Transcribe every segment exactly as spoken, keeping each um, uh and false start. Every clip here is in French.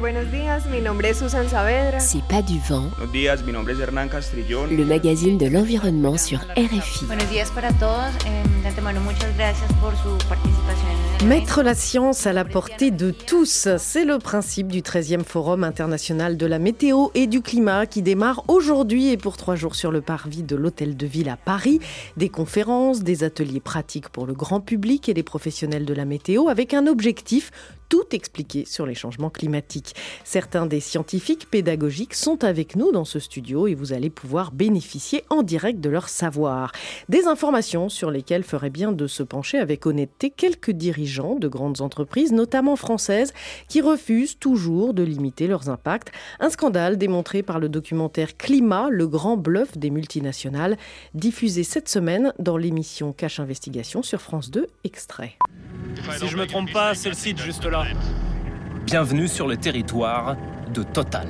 buenos días. Mi nombre es Susan Saavedra. C'est pas du vent. Buenos días, mi nombre es Hernán Castrillón. Le magazine de l'environnement sur R F I. Buenos días para todos. De antemano, muchas gracias por su participación. Mettre la science à la portée de tous, c'est le principe du treizième Forum international de la météo et du climat qui démarre aujourd'hui et pour trois jours sur le parvis de l'Hôtel de Ville à Paris. Des conférences, des ateliers pratiques pour le grand public et les professionnels de la météo avec un objectif, tout expliquer sur les changements climatiques. Certains des scientifiques pédagogiques sont avec nous dans ce studio et vous allez pouvoir bénéficier en direct de leur savoir. Des informations sur lesquelles ferait bien de se pencher avec honnêteté quelques dirigeants de grandes entreprises, notamment françaises, qui refusent toujours de limiter leurs impacts. Un scandale démontré par le documentaire Climat, le grand bluff des multinationales, diffusé cette semaine dans l'émission Cache Investigation sur France deux, extrait. Si je me trompe pas, c'est le site juste là. Bienvenue sur le territoire de Total.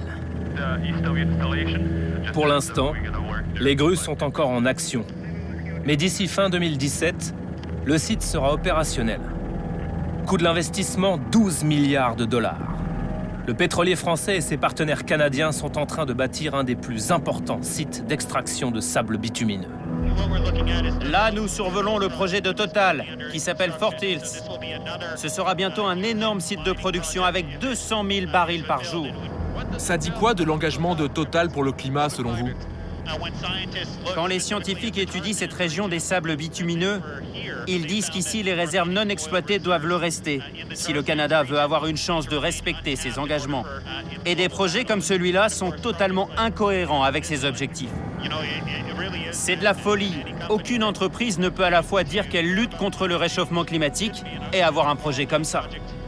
Pour l'instant, les grues sont encore en action. Mais d'ici fin deux mille dix-sept, le site sera opérationnel. Coût de l'investissement, douze milliards de dollars. Le pétrolier français et ses partenaires canadiens sont en train de bâtir un des plus importants sites d'extraction de sable bitumineux. Là, nous survolons le projet de Total, qui s'appelle Fort Hills. Ce sera bientôt un énorme site de production avec deux cent mille barils par jour. Ça dit quoi de l'engagement de Total pour le climat, selon vous ? Quand les scientifiques étudient cette région des sables bitumineux, ils disent qu'ici, les réserves non exploitées doivent le rester, si le Canada veut avoir une chance de respecter ses engagements. Et des projets comme celui-là sont totalement incohérents avec ces objectifs. C'est de la folie. Aucune entreprise ne peut à la fois dire qu'elle lutte contre le réchauffement climatique et avoir un projet comme ça.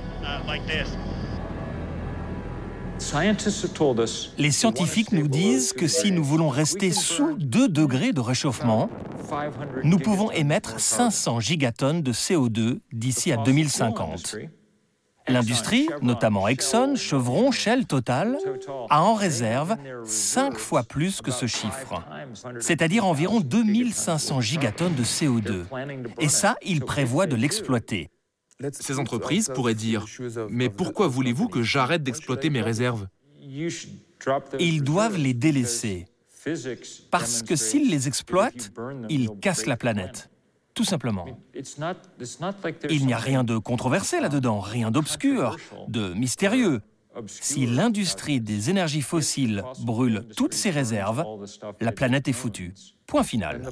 Les scientifiques nous disent que si nous voulons rester sous deux degrés de réchauffement, nous pouvons émettre cinq cents gigatonnes de C O deux d'ici à deux mille cinquante. L'industrie, notamment Exxon, Chevron, Shell, Total, a en réserve cinq fois plus que ce chiffre, c'est-à-dire environ deux mille cinq cents gigatonnes de C O deux. Et ça, ils prévoient de l'exploiter. Ces entreprises pourraient dire « Mais pourquoi voulez-vous que j'arrête d'exploiter mes réserves ?» Ils doivent les délaisser, parce que s'ils les exploitent, ils cassent la planète. Tout simplement. Il n'y a rien de controversé là-dedans, rien d'obscur, de mystérieux. Si l'industrie des énergies fossiles brûle toutes ses réserves, la planète est foutue. Point final.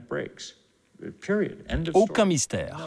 Aucun mystère.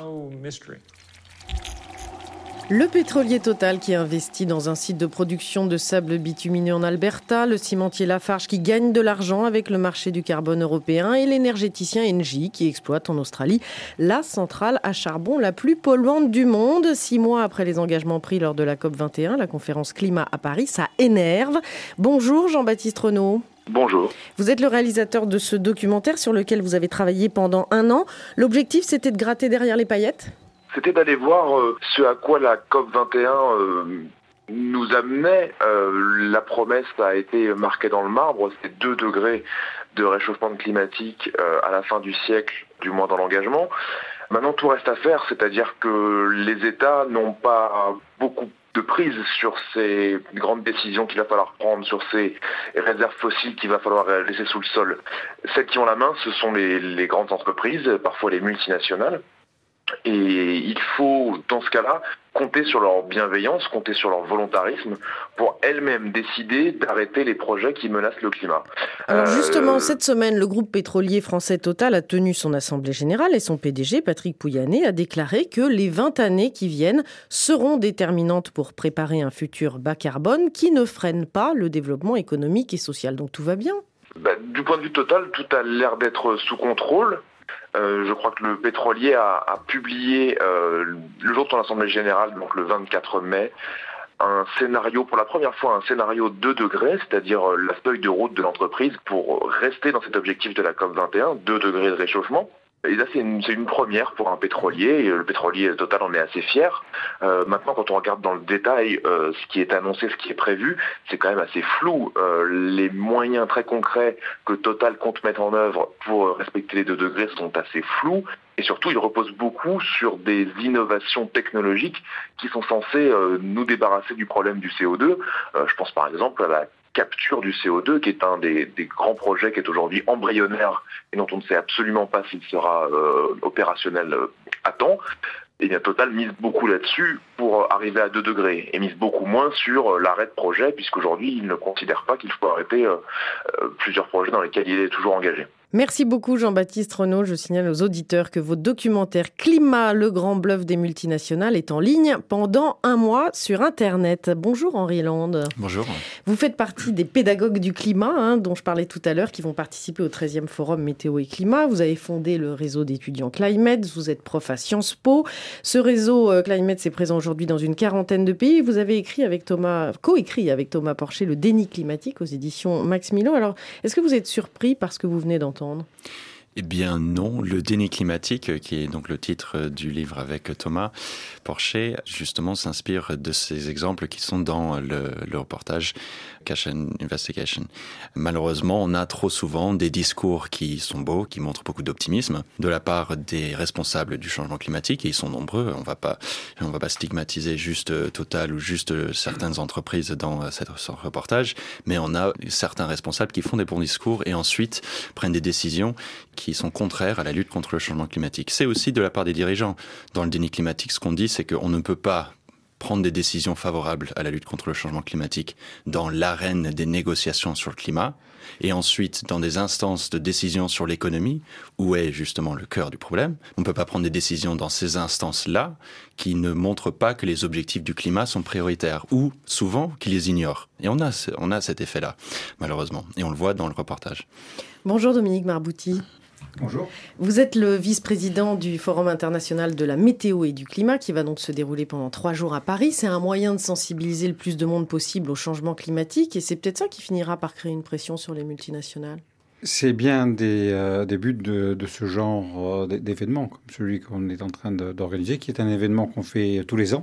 Le pétrolier Total qui investit dans un site de production de sable bitumineux en Alberta, le cimentier Lafarge qui gagne de l'argent avec le marché du carbone européen et l'énergéticien Engie qui exploite en Australie la centrale à charbon la plus polluante du monde. Six mois après les engagements pris lors de la COP vingt et un, la conférence climat à Paris, ça énerve. Bonjour Jean-Baptiste Renaud. Bonjour. Vous êtes le réalisateur de ce documentaire sur lequel vous avez travaillé pendant un an. L'objectif, c'était de gratter derrière les paillettes ? C'était d'aller voir euh, ce à quoi la COP vingt et un euh, nous amenait. Euh, la promesse a été marquée dans le marbre, c'est deux degrés de réchauffement climatique euh, à la fin du siècle, du moins dans l'engagement. Maintenant, tout reste à faire, c'est-à-dire que les États n'ont pas beaucoup de prise sur ces grandes décisions qu'il va falloir prendre, sur ces réserves fossiles qu'il va falloir laisser sous le sol. Celles qui ont la main, ce sont les, les grandes entreprises, parfois les multinationales. Et il faut, dans ce cas-là, compter sur leur bienveillance, compter sur leur volontarisme pour elles-mêmes décider d'arrêter les projets qui menacent le climat. Alors justement, euh... cette semaine, le groupe pétrolier français Total a tenu son assemblée générale et son P D G, Patrick Pouyanné, a déclaré que les vingt années qui viennent seront déterminantes pour préparer un futur bas carbone qui ne freine pas le développement économique et social. Donc tout va bien. Bah, du point de vue Total, tout a l'air d'être sous contrôle. Euh, je crois que le pétrolier a, a publié euh, le jour de son assemblée générale, donc le vingt-quatre mai, un scénario, pour la première fois, un scénario deux degrés, c'est-à-dire euh, la feuille de route de l'entreprise pour rester dans cet objectif de la COP vingt et un, deux degrés de réchauffement. Et là, c'est une, c'est une première pour un pétrolier. Et le pétrolier Total en est assez fier. Euh, maintenant, quand on regarde dans le détail euh, ce qui est annoncé, ce qui est prévu, c'est quand même assez flou. Euh, les moyens très concrets que Total compte mettre en œuvre pour respecter les deux degrés sont assez flous. Et surtout, il repose beaucoup sur des innovations technologiques qui sont censées euh, nous débarrasser du problème du C O deux. Euh, je pense par exemple à la capture du C O deux, qui est un des, des grands projets qui est aujourd'hui embryonnaire et dont on ne sait absolument pas s'il sera euh, opérationnel euh, à temps. Et bien Total mise beaucoup là-dessus pour arriver à deux degrés et mise beaucoup moins sur l'arrêt de projet, puisqu'aujourd'hui il ne considère pas qu'il faut arrêter euh, euh, plusieurs projets dans lesquels il est toujours engagé. Merci beaucoup Jean-Baptiste Renaud. Je signale aux auditeurs que votre documentaire Climat, le grand bluff des multinationales est en ligne pendant un mois sur Internet. Bonjour Henri Lande. Bonjour. Vous faites partie des pédagogues du climat, hein, dont je parlais tout à l'heure, qui vont participer au treizième Forum Météo et Climat. Vous avez fondé le réseau d'étudiants Climate, vous êtes prof à Sciences Po. Ce réseau euh, Climate est présent aujourd'hui dans une quarantaine de pays. Vous avez écrit avec Thomas, co-écrit avec Thomas Porcher le déni climatique aux éditions Max Milo. Alors, est-ce que vous êtes surpris par ce que vous venez d'entendre ? Eh bien non, le déni climatique, qui est donc le titre du livre avec Thomas Porcher, justement s'inspire de ces exemples qui sont dans le, le reportage Cash and Investigation. Malheureusement, on a trop souvent des discours qui sont beaux, qui montrent beaucoup d'optimisme de la part des responsables du changement climatique, et ils sont nombreux. On va pas, on va pas stigmatiser juste Total ou juste certaines entreprises dans cette, ce reportage, mais on a certains responsables qui font des bons discours et ensuite prennent des décisions qui sont contraires à la lutte contre le changement climatique. C'est aussi de la part des dirigeants. Dans le déni climatique, ce qu'on dit, c'est qu'on ne peut pas prendre des décisions favorables à la lutte contre le changement climatique dans l'arène des négociations sur le climat, et ensuite dans des instances de décision sur l'économie, où est justement le cœur du problème. On ne peut pas prendre des décisions dans ces instances-là qui ne montrent pas que les objectifs du climat sont prioritaires, ou souvent qui les ignorent. Et on a, on a cet effet-là, malheureusement, et on le voit dans le reportage. Bonjour Dominique Marbouty. Bonjour. Vous êtes le vice-président du Forum international de la météo et du climat qui va donc se dérouler pendant trois jours à Paris. C'est un moyen de sensibiliser le plus de monde possible au changement climatique et c'est peut-être ça qui finira par créer une pression sur les multinationales. C'est bien des, euh, des buts de, de ce genre euh, d'événements, comme celui qu'on est en train de, d'organiser, qui est un événement qu'on fait tous les ans.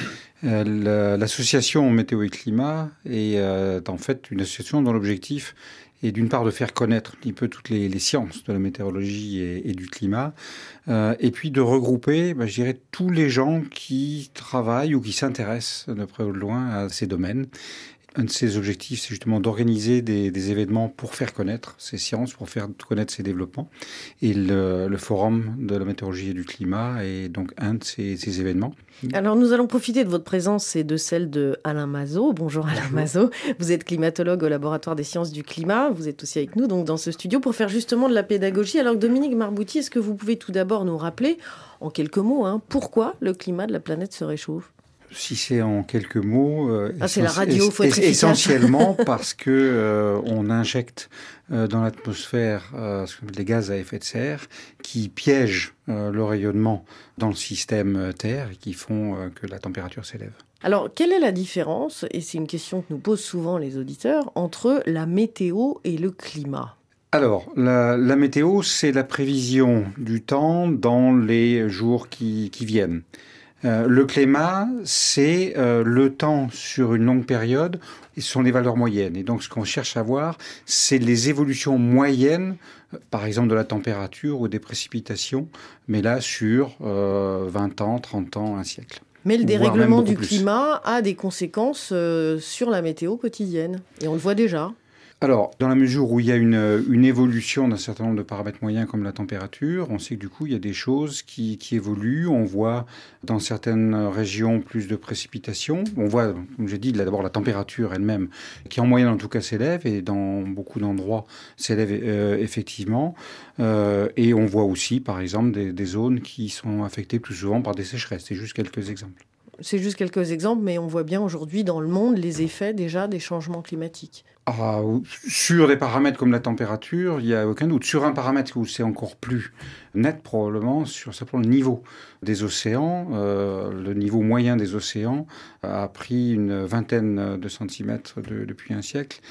Euh, l'association Météo et Climat est euh, en fait une association dont l'objectif est d'une part de faire connaître un petit peu toutes les, les sciences de la météorologie et, et du climat, euh, et puis de regrouper, bah, je dirais, tous les gens qui travaillent ou qui s'intéressent de près ou de loin à ces domaines. Un de ces objectifs, c'est justement d'organiser des, des événements pour faire connaître ces sciences, pour faire connaître ces développements. Et le, le Forum de la météorologie et du climat est donc un de ces, ces événements. Alors, nous allons profiter de votre présence et de celle de Alain Mazot. Bonjour Alain Mazot. Vous êtes climatologue au laboratoire des sciences du climat. Vous êtes aussi avec nous donc dans ce studio pour faire justement de la pédagogie. Alors, Dominique Marbouty, est-ce que vous pouvez tout d'abord nous rappeler, en quelques mots, hein, pourquoi le climat de la planète se réchauffe ? Si c'est en quelques mots, euh, ah, c'est la radio, faut être essentiellement parce que euh, on injecte euh, dans l'atmosphère euh, ce qu'on appelle des gaz à effet de serre qui piègent euh, le rayonnement dans le système Terre et qui font euh, que la température s'élève. Alors, quelle est la différence, et c'est une question que nous posent souvent les auditeurs, entre la météo et le climat ? Alors, la, la météo, c'est la prévision du temps dans les jours qui, qui viennent. Euh, le climat, c'est euh, le temps sur une longue période, et ce sont les valeurs moyennes. Et donc, ce qu'on cherche à voir, c'est les évolutions moyennes, euh, par exemple de la température ou des précipitations, mais là, sur euh, vingt ans, trente ans, un siècle. Mais le dérèglement du climat a des conséquences euh, sur la météo quotidienne, et on le voit déjà. Alors, dans la mesure où il y a une, une évolution d'un certain nombre de paramètres moyens comme la température, on sait que du coup, il y a des choses qui, qui évoluent. On voit dans certaines régions plus de précipitations. On voit, comme j'ai dit, d'abord la température elle-même, qui en moyenne en tout cas s'élève, et dans beaucoup d'endroits s'élève euh, effectivement. Euh, et on voit aussi, par exemple, des, des zones qui sont affectées plus souvent par des sécheresses. C'est juste quelques exemples. C'est juste quelques exemples, mais on voit bien aujourd'hui dans le monde les effets déjà des changements climatiques. Ah, sur des paramètres comme la température, il n'y a aucun doute. Sur un paramètre où c'est encore plus net, probablement, sur simplement le niveau des océans, euh, le niveau moyen des océans a pris une vingtaine de centimètres de, depuis un siècle.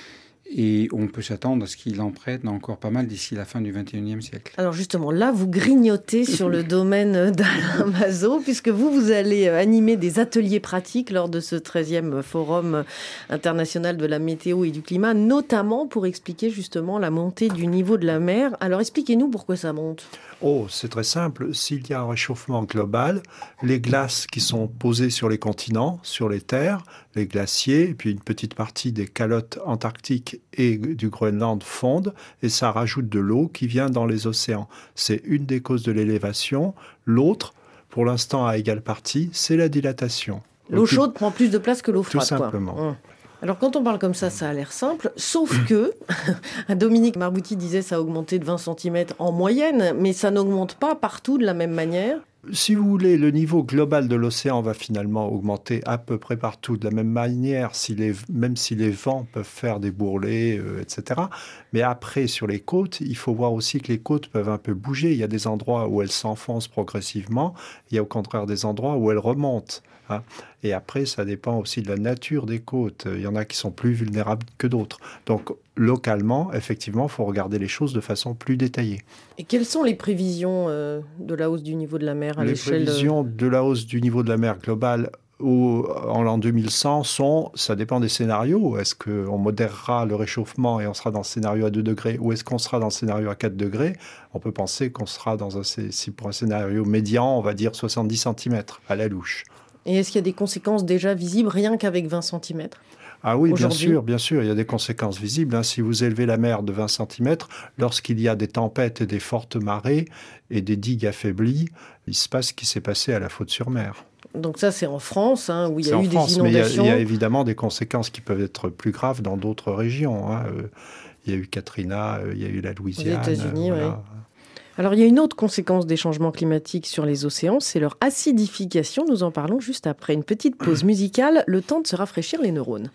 Et on peut s'attendre à ce qu'il en prenne encore pas mal d'ici la fin du vingt et unième siècle. Alors justement, là, vous grignotez sur le domaine d'Alain Mazeaud, puisque vous, vous allez animer des ateliers pratiques lors de ce treizième Forum international de la météo et du climat, notamment pour expliquer justement la montée du niveau de la mer. Alors expliquez-nous pourquoi ça monte. Oh, c'est très simple. S'il y a un réchauffement global, les glaces qui sont posées sur les continents, sur les terres, les glaciers, et puis une petite partie des calottes antarctiques et du Groenland fondent, et ça rajoute de l'eau qui vient dans les océans. C'est une des causes de l'élévation. L'autre, pour l'instant à égale partie, c'est la dilatation. L'eau chaude prend plus de place que l'eau froide. Tout simplement. Quoi. Hum. Alors quand on parle comme ça, ça a l'air simple, sauf que, Dominique Marbouty disait ça a augmenté de vingt centimètres en moyenne, mais ça n'augmente pas partout de la même manière. Si vous voulez, le niveau global de l'océan va finalement augmenter à peu près partout de la même manière, si les, même si les vents peuvent faire des bourrelets, euh, et cetera. Mais après, sur les côtes, il faut voir aussi que les côtes peuvent un peu bouger. Il y a des endroits où elles s'enfoncent progressivement, il y a au contraire des endroits où elles remontent. Hein. Et après, ça dépend aussi de la nature des côtes. Il y en a qui sont plus vulnérables que d'autres. Donc, localement, effectivement, il faut regarder les choses de façon plus détaillée. Et quelles sont les prévisions euh, de la hausse du niveau de la mer à les l'échelle... Les prévisions de la hausse du niveau de la mer globale au, en l'an deux mille cent sont, ça dépend des scénarios. Est-ce qu'on modérera le réchauffement et on sera dans le scénario à deux degrés, ou est-ce qu'on sera dans le scénario à quatre degrés? On peut penser qu'on sera dans un, si pour un scénario médian, on va dire soixante-dix centimètres à la louche. Et est-ce qu'il y a des conséquences déjà visibles rien qu'avec vingt centimètres? Ah oui, bien sûr, bien sûr, il y a des conséquences visibles. Hein. Si vous élevez la mer de vingt centimètres, lorsqu'il y a des tempêtes et des fortes marées et des digues affaiblies, il se passe ce qui s'est passé à la Faute-sur-Mer. Donc ça, c'est en France, hein, où il y a c'est eu en France, des inondations. Mais il y, a, il y a évidemment des conséquences qui peuvent être plus graves dans d'autres régions. Hein. Euh, il y a eu Katrina, euh, il y a eu la Louisiane. Aux États-Unis, euh, voilà. oui. Alors, il y a une autre conséquence des changements climatiques sur les océans, c'est leur acidification. Nous en parlons juste après une petite pause musicale, le temps de se rafraîchir les neurones.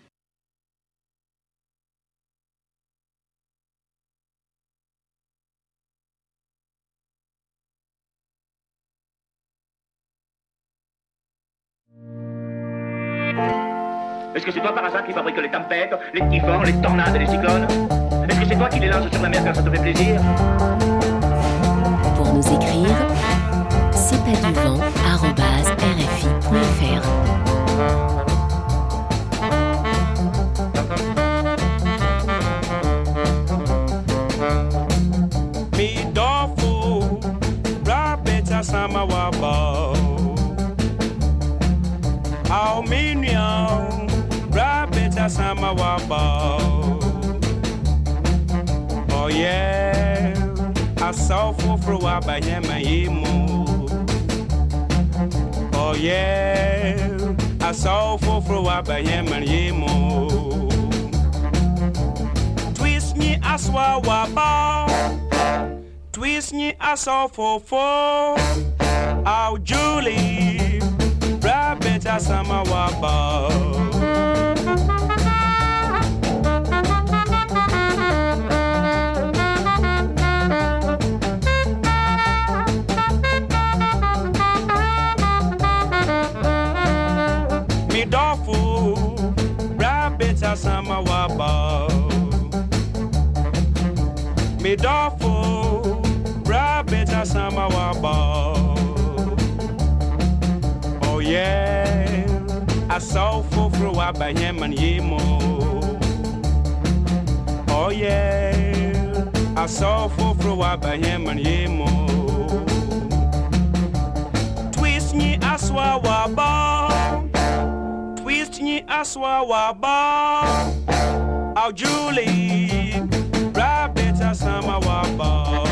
Est-ce que c'est toi par hasard qui fabrique les tempêtes, les typhons, les tornades et les cyclones? Est-ce que c'est toi qui les lances sur la mer quand ça te fait plaisir? Pour nous écrire, c'est pas du vent arobase r f i point f r. Me dofu, rabeta sama wabo. Aluminium, rabeta sama wabo. Oh yeah. I saw for through a by him Oh yeah, I saw for through a by him and yemo. Twist me a swawa twist me a saw for four. Oh Julie, rabbit a sama waba. Sama waba me dofo rabbit sama waba. Oh yeah, I saw for through by him and yemo. Oh yeah, I saw for through by him and yemo. Twist me aswa waba. Twist me aswa waba. Oh Julie, rabbit a sama waba.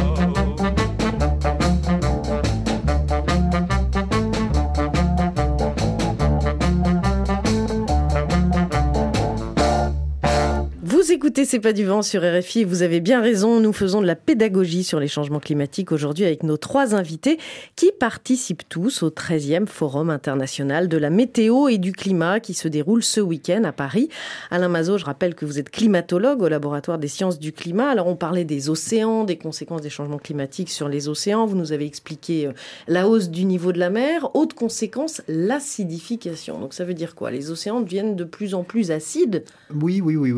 Vous écoutez C'est pas du vent sur R F I et vous avez bien raison, nous faisons de la pédagogie sur les changements climatiques aujourd'hui avec nos trois invités qui participent tous au treizième Forum international de la météo et du climat qui se déroule ce week-end à Paris. Alain Mazeaud, je rappelle que vous êtes climatologue au laboratoire des sciences du climat. Alors on parlait des océans, des conséquences des changements climatiques sur les océans. Vous nous avez expliqué la hausse du niveau de la mer. Autre conséquence, l'acidification. Donc ça veut dire quoi? Les océans deviennent de plus en plus acides? Oui, oui, oui, oui, oui. C'est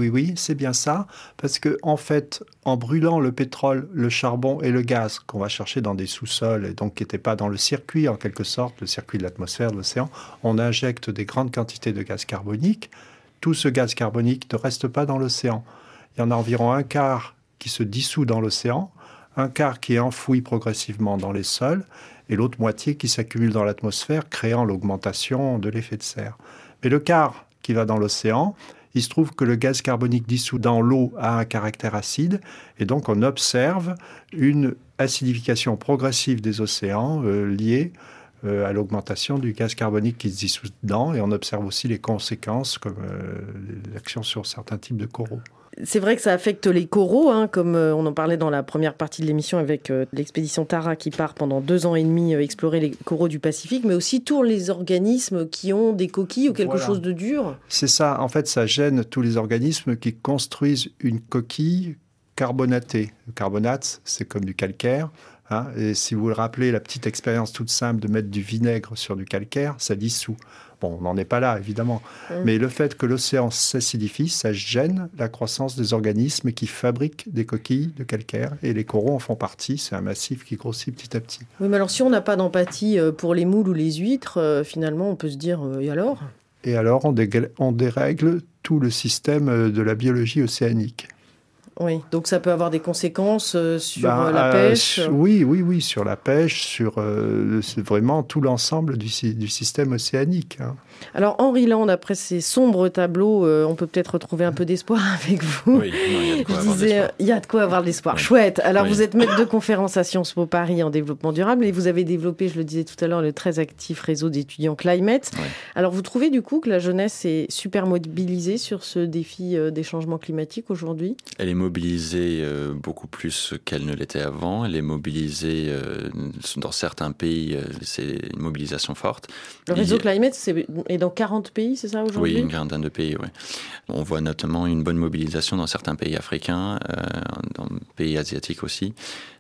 c'est bien ça, parce que en fait, en brûlant le pétrole, le charbon et le gaz qu'on va chercher dans des sous-sols, et donc qui n'étaient pas dans le circuit, en quelque sorte, le circuit de l'atmosphère, de l'océan, on injecte des grandes quantités de gaz carbonique. Tout ce gaz carbonique ne reste pas dans l'océan. Il y en a environ un quart qui se dissout dans l'océan, un quart qui est enfoui progressivement dans les sols, et l'autre moitié qui s'accumule dans l'atmosphère, créant l'augmentation de l'effet de serre. Mais le quart qui va dans l'océan, il se trouve que le gaz carbonique dissous dans l'eau a un caractère acide, et donc on observe une acidification progressive des océans euh, liée euh, à l'augmentation du gaz carbonique qui se dissout dedans, et on observe aussi les conséquences comme euh, l'action sur certains types de coraux. C'est vrai que ça affecte les coraux, hein, comme euh, on en parlait dans la première partie de l'émission avec euh, l'expédition Tara qui part pendant deux ans et demi euh, explorer les coraux du Pacifique, mais aussi tous les organismes qui ont des coquilles ou quelque voilà. chose de dur. C'est ça, en fait, ça gêne tous les organismes qui construisent une coquille carbonatée. Le carbonate, c'est comme du calcaire. Hein, et si vous vous rappelez la petite expérience toute simple de mettre du vinaigre sur du calcaire, ça dissout. Bon, on n'en est pas là, évidemment. Mmh. Mais le fait que l'océan s'acidifie, ça gêne la croissance des organismes qui fabriquent des coquilles de calcaire. Et les coraux en font partie. C'est un massif qui grossit petit à petit. Oui, mais alors si on n'a pas d'empathie pour les moules ou les huîtres, euh, finalement, on peut se dire, euh, et alors ? Et alors, on, dég- on dérègle tout le système de la biologie océanique. Oui, donc ça peut avoir des conséquences euh, sur ben, euh, la pêche. Euh, oui, oui, oui, sur la pêche, sur euh, c'est vraiment tout l'ensemble du, du système océanique. Hein. Alors Henri Land, après ces sombres tableaux, euh, on peut peut-être retrouver un peu d'espoir avec vous. Oui, il y a de quoi Je avoir disais, d'espoir. Il y a de quoi avoir de l'espoir. Oui. Chouette. Alors oui. vous êtes maître de conférence à Sciences Po Paris en développement durable et vous avez développé, je le disais tout à l'heure, le très actif réseau d'étudiants Climate. Oui. Alors vous trouvez du coup que la jeunesse est super mobilisée sur ce défi euh, des changements climatiques aujourd'hui ? Elle est mobilisée euh, beaucoup plus qu'elle ne l'était avant. Elle est mobilisée euh, dans certains pays, euh, c'est une mobilisation forte. Le réseau Il... Climate c'est... est dans quarante pays, c'est ça aujourd'hui ? Oui, une quinzaine de pays, oui. On voit notamment une bonne mobilisation dans certains pays africains, euh, dans pays asiatiques aussi.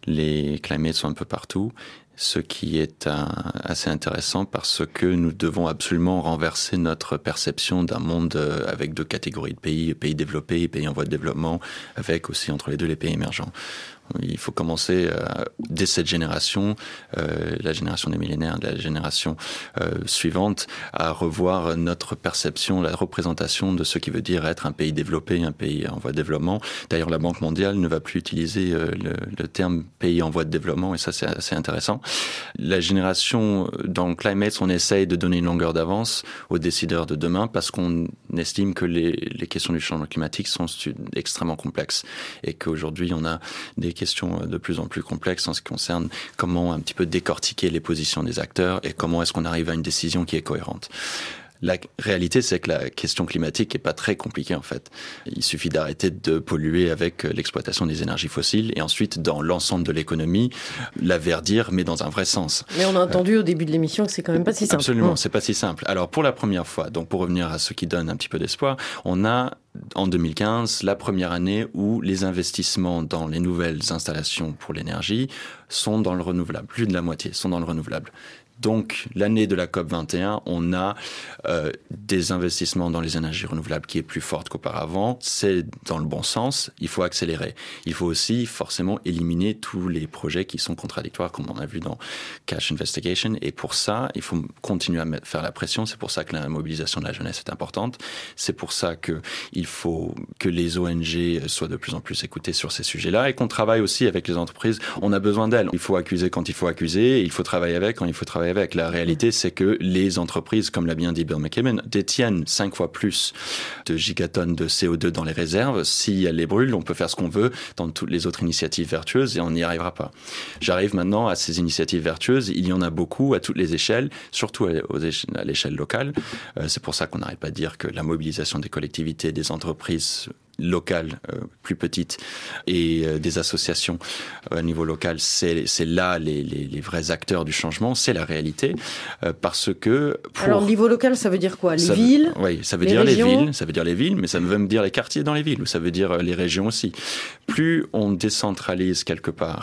Les climates sont un peu partout. Ce qui est un, assez intéressant parce que nous devons absolument renverser notre perception d'un monde avec deux catégories de pays, pays développés et pays en voie de développement, avec aussi entre les deux les pays émergents. Il faut commencer euh, dès cette génération, euh, la génération des millénaires, la génération euh, suivante, à revoir notre perception, la représentation de ce qui veut dire être un pays développé, un pays en voie de développement. D'ailleurs, la Banque mondiale ne va plus utiliser euh, le, le terme pays en voie de développement, et ça, c'est assez intéressant. La génération, dans Climate, on essaye de donner une longueur d'avance aux décideurs de demain parce qu'on estime que les, les questions du changement climatique sont extrêmement complexes et qu'aujourd'hui, on a des questions de plus en plus complexes en ce qui concerne comment un petit peu décortiquer les positions des acteurs et comment est-ce qu'on arrive à une décision qui est cohérente. La réalité, c'est que la question climatique n'est pas très compliquée, en fait. Il suffit d'arrêter de polluer avec l'exploitation des énergies fossiles et ensuite, dans l'ensemble de l'économie, la verdir, mais dans un vrai sens. Mais on a entendu euh, au début de l'émission que c'est quand même pas si simple. Absolument, mmh. c'est pas si simple. Alors, pour la première fois, donc pour revenir à ce qui donne un petit peu d'espoir, on a, en deux mille quinze, la première année où les investissements dans les nouvelles installations pour l'énergie sont dans le renouvelable. Plus de la moitié sont dans le renouvelable. Donc, l'année de la COP vingt et un, on a euh, des investissements dans les énergies renouvelables qui est plus forte qu'auparavant. C'est dans le bon sens. Il faut accélérer. Il faut aussi forcément éliminer tous les projets qui sont contradictoires, comme on a vu dans Cash Investigation. Et pour ça, il faut continuer à faire la pression. C'est pour ça que la mobilisation de la jeunesse est importante. C'est pour ça qu'il faut que les O N G soient de plus en plus écoutées sur ces sujets-là et qu'on travaille aussi avec les entreprises. On a besoin d'elles. Il faut accuser quand il faut accuser. Il faut travailler avec quand il faut travailler avec. La réalité, c'est que les entreprises, comme l'a bien dit Bill McKibben, détiennent cinq fois plus de gigatonnes de C O deux dans les réserves. Si elles les brûlent, on peut faire ce qu'on veut dans toutes les autres initiatives vertueuses et on n'y arrivera pas. J'arrive maintenant à ces initiatives vertueuses. Il y en a beaucoup à toutes les échelles, surtout à l'échelle locale. C'est pour ça qu'on n'arrête pas de dire que la mobilisation des collectivités, des entreprises locales, euh, plus petites, et euh, des associations euh, à niveau local, c'est, c'est là les, les, les vrais acteurs du changement, c'est la réalité, euh, parce que... Pour... Alors, niveau local, ça veut dire quoi ? Les ça villes veut, Oui, ça veut les dire régions. les villes, ça veut dire les villes, mais ça veut même dire les quartiers dans les villes, ou ça veut dire les régions aussi. Plus on décentralise quelque part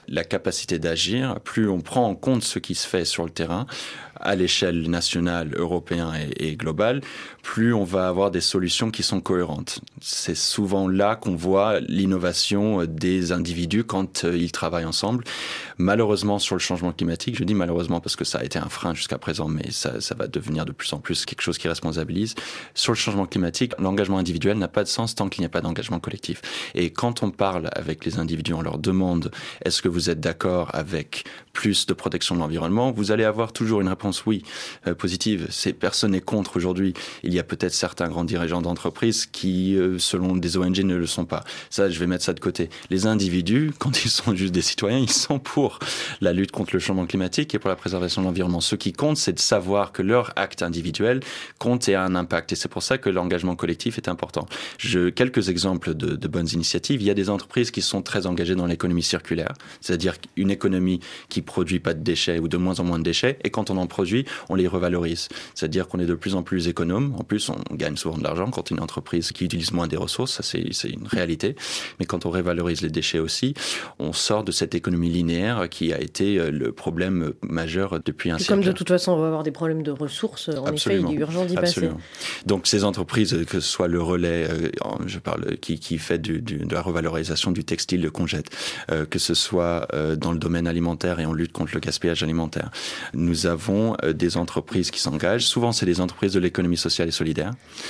la capacité d'agir, plus on prend en compte ce qui se fait sur le terrain, à l'échelle nationale, européenne et, et globale, plus on va avoir des solutions qui sont cohérentes. C'est souvent là qu'on voit l'innovation des individus quand euh, ils travaillent ensemble. Malheureusement, sur le changement climatique, je dis malheureusement parce que ça a été un frein jusqu'à présent, mais ça, ça va devenir de plus en plus quelque chose qui responsabilise. Sur le changement climatique, l'engagement individuel n'a pas de sens tant qu'il n'y a pas d'engagement collectif. Et quand on parle avec les individus, on leur demande « est-ce que vous êtes d'accord avec plus de protection de l'environnement ?» Vous allez avoir toujours une réponse oui, euh, positive. C'est, personne n'est contre aujourd'hui. Il y a peut-être certains grands dirigeants d'entreprises qui, euh, selon des O N G, ne le sont pas. Ça, je vais mettre ça de côté. Les individus, quand ils sont juste des citoyens, ils sont pour la lutte contre le changement climatique et pour la préservation de l'environnement. Ce qui compte, c'est de savoir que leur acte individuel compte et a un impact. Et c'est pour ça que l'engagement collectif est important. Je, quelques exemples de, de bonnes initiatives. Il y a des entreprises qui sont très engagées dans l'économie circulaire, c'est-à-dire une économie qui produit pas de déchets ou de moins en moins de déchets. Et quand on en produit, on les revalorise. C'est-à-dire qu'on est de plus en plus économe. En plus, on gagne souvent de l'argent quand une entreprise qui utilise moins des ressources. Ça, c'est, c'est une réalité. Mais quand on révalorise les déchets aussi, on sort de cette économie linéaire qui a été le problème majeur depuis un et siècle. Comme de toute façon, on va avoir des problèmes de ressources, en Absolument. effet, il est urgent d'y Absolument. passer. Donc, ces entreprises, que ce soit le relais, euh, je parle, qui, qui fait du, du, de la revalorisation du textile qu'on jette, euh, que ce soit euh, dans le domaine alimentaire et on lutte contre le gaspillage alimentaire. Nous avons euh, des entreprises qui s'engagent. Souvent, c'est des entreprises de l'économie sociale et solidaire.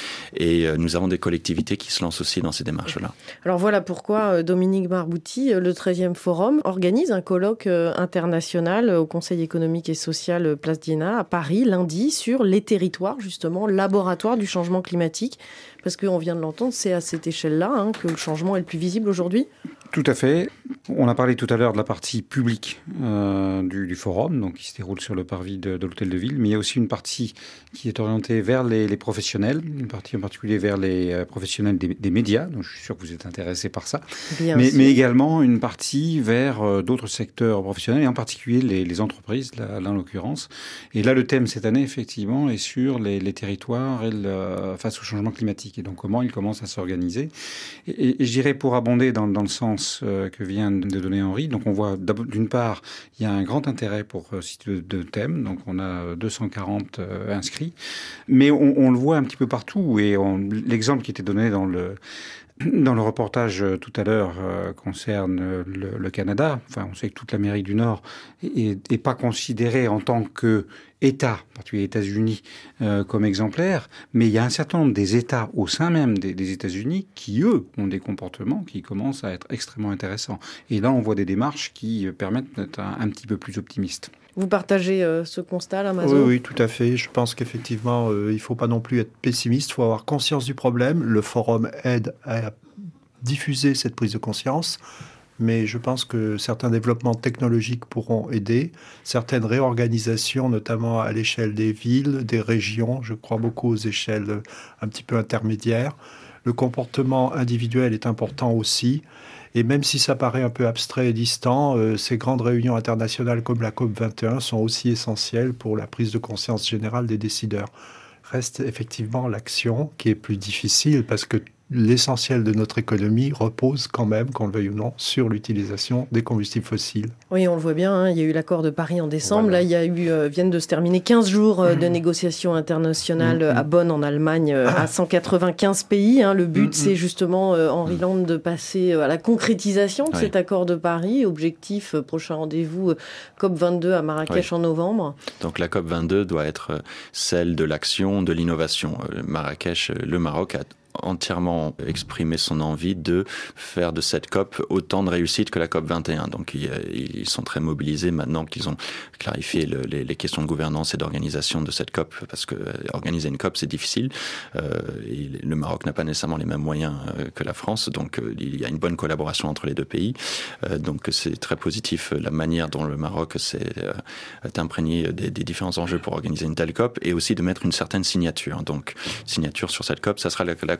Et euh, nous avons des collectivités qui se lancent aussi dans ces démarches-là. Alors voilà pourquoi Dominique Barbouty, le treizième Forum, organise un colloque international au Conseil économique et social Place d'Iéna à Paris, lundi, sur les territoires, justement, laboratoire du changement climatique. Parce qu'on vient de l'entendre, c'est à cette échelle-là hein, que le changement est le plus visible aujourd'hui. Tout à fait. On a parlé tout à l'heure de la partie publique euh, du, du forum, donc qui se déroule sur le parvis de, de l'Hôtel de Ville, mais il y a aussi une partie qui est orientée vers les, les professionnels, une partie en particulier vers les euh, professionnels des, des médias, donc je suis sûr que vous êtes intéressés par ça, mais, mais également une partie vers euh, d'autres secteurs professionnels, et en particulier les, les entreprises, là, là en l'occurrence. Et là, le thème cette année, effectivement, est sur les, les territoires et le, face au changement climatique, et donc comment ils commencent à s'organiser. Et, et, et je dirais, pour abonder dans, dans le sens euh, que vient de donner Henri, donc on voit d'une part, il y a un grand intérêt pour ce type de, de thème, donc on a deux cent quarante euh, inscrits, mais on, on le voit un petit peu partout, et on, l'exemple qui était donné dans le Dans le reportage euh, tout à l'heure euh, concerne le, le Canada. Enfin, on sait que toute l'Amérique du Nord n'est pas considérée en tant qu'État, en particulier les États-Unis, euh, comme exemplaire. Mais il y a un certain nombre des États au sein même des, des États-Unis qui, eux, ont des comportements qui commencent à être extrêmement intéressants. Et là, on voit des démarches qui permettent d'être un, un petit peu plus optimistes. Vous partagez euh, ce constat, là, Mazo ? Oui, oui, tout à fait. Je pense qu'effectivement, euh, il ne faut pas non plus être pessimiste. Il faut avoir conscience du problème. Le forum aide à diffuser cette prise de conscience. Mais je pense que certains développements technologiques pourront aider. Certaines réorganisations, notamment à l'échelle des villes, des régions. Je crois beaucoup aux échelles un petit peu intermédiaires. Le comportement individuel est important aussi. Et même si ça paraît un peu abstrait et distant, euh, ces grandes réunions internationales comme la COP vingt et un sont aussi essentielles pour la prise de conscience générale des décideurs. Reste effectivement l'action qui est plus difficile parce que l'essentiel de notre économie repose quand même, qu'on le veuille ou non, sur l'utilisation des combustibles fossiles. Oui, on le voit bien, hein, il y a eu l'accord de Paris en décembre, voilà. Là il y a eu, euh, viennent de se terminer quinze jours euh, de négociations internationales mmh. à Bonn en Allemagne, euh, à cent quatre-vingt-quinze pays. Hein. Le but mmh. c'est justement, euh, Henri Land, de passer euh, à la concrétisation de oui. cet accord de Paris. Objectif, euh, prochain rendez-vous, euh, COP vingt-deux à Marrakech oui. en novembre. Donc la COP vingt-deux doit être celle de l'action, de l'innovation. Euh, Marrakech, le Maroc a entièrement exprimé son envie de faire de cette COP autant de réussite que la COP vingt et un. Donc ils, ils sont très mobilisés maintenant qu'ils ont clarifié le, les, les questions de gouvernance et d'organisation de cette COP, parce que organiser une COP c'est difficile. Euh, et le Maroc n'a pas nécessairement les mêmes moyens euh, que la France, donc euh, il y a une bonne collaboration entre les deux pays. Euh, donc c'est très positif la manière dont le Maroc s'est euh, imprégné des, des différents enjeux pour organiser une telle COP, et aussi de mettre une certaine signature. Donc signature sur cette COP, ça sera la, la COP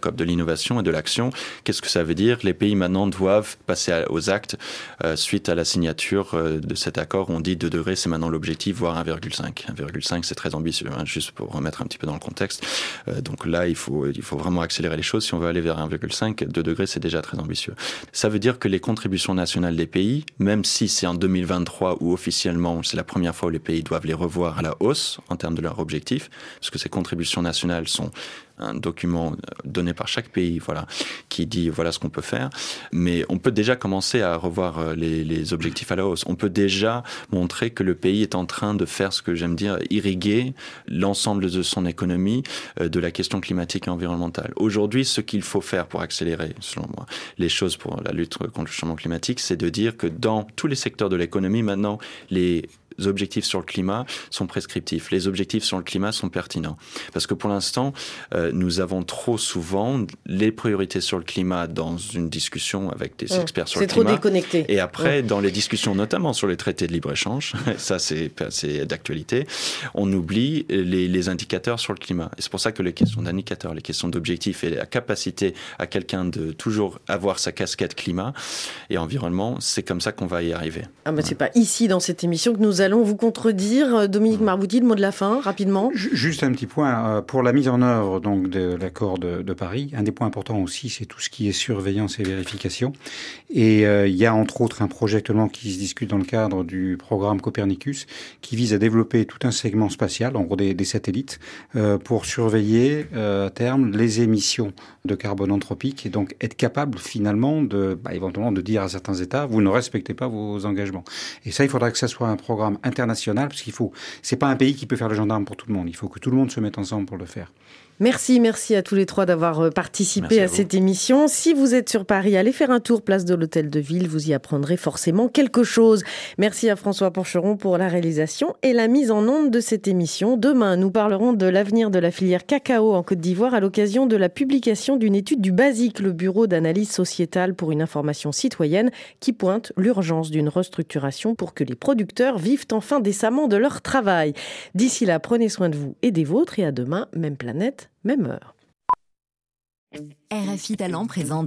COP, de l'innovation et de l'action. Qu'est-ce que ça veut dire? Les pays maintenant doivent passer à, aux actes euh, suite à la signature euh, de cet accord. On dit deux degrés, c'est maintenant l'objectif, voire un virgule cinq. un virgule cinq, c'est très ambitieux, hein, juste pour remettre un petit peu dans le contexte. Euh, donc là, il faut, il faut vraiment accélérer les choses. Si on veut aller vers un virgule cinq, deux degrés, c'est déjà très ambitieux. Ça veut dire que les contributions nationales des pays, même si c'est en deux mille vingt-trois où officiellement c'est la première fois où les pays doivent les revoir à la hausse en termes de leur objectif, parce que ces contributions nationales sont un document donné par chaque pays, voilà, qui dit voilà ce qu'on peut faire. Mais on peut déjà commencer à revoir les, les objectifs à la hausse. On peut déjà montrer que le pays est en train de faire ce que j'aime dire, irriguer l'ensemble de son économie de la question climatique et environnementale. Aujourd'hui, ce qu'il faut faire pour accélérer, selon moi, les choses pour la lutte contre le changement climatique, c'est de dire que dans tous les secteurs de l'économie, maintenant, les Les objectifs sur le climat sont prescriptifs. Les objectifs sur le climat sont pertinents. Parce que pour l'instant, euh, nous avons trop souvent les priorités sur le climat dans une discussion avec des mmh, experts sur le climat. C'est trop déconnecté. Et après, mmh. dans les discussions, notamment sur les traités de libre-échange, ça c'est, c'est d'actualité, on oublie les, les indicateurs sur le climat. Et c'est pour ça que les questions d'indicateurs, les questions d'objectifs et la capacité à quelqu'un de toujours avoir sa casquette climat et environnement, c'est comme ça qu'on va y arriver. Ah bah ouais. C'est pas ici, dans cette émission, que nous allons allons vous contredire. Dominique Marbouty, le mot de la fin, rapidement. Juste un petit point. Pour la mise en œuvre donc, de l'accord de, de Paris, un des points importants aussi, c'est tout ce qui est surveillance et vérification. Et euh, il y a entre autres un projet actuellement qui se discute dans le cadre du programme Copernicus, qui vise à développer tout un segment spatial, en gros des, des satellites, euh, pour surveiller euh, à terme les émissions de carbone anthropique et donc être capable finalement de, bah, éventuellement de dire à certains États, vous ne respectez pas vos engagements. Et ça, il faudra que ça soit un programme international, parce qu'il faut, c'est pas un pays qui peut faire le gendarme pour tout le monde. Il faut que tout le monde se mette ensemble pour le faire. Merci, merci à tous les trois d'avoir participé à, à cette émission. Si vous êtes sur Paris, allez faire un tour place de l'Hôtel de Ville, vous y apprendrez forcément quelque chose. Merci à François Porcheron pour la réalisation et la mise en onde de cette émission. Demain, nous parlerons de l'avenir de la filière cacao en Côte d'Ivoire à l'occasion de la publication d'une étude du BASIC, le Bureau d'analyse sociétale pour une information citoyenne, qui pointe l'urgence d'une restructuration pour que les producteurs vivent enfin décemment de leur travail. D'ici là, prenez soin de vous et des vôtres et à demain, même planète, même heure. R F I Talent présente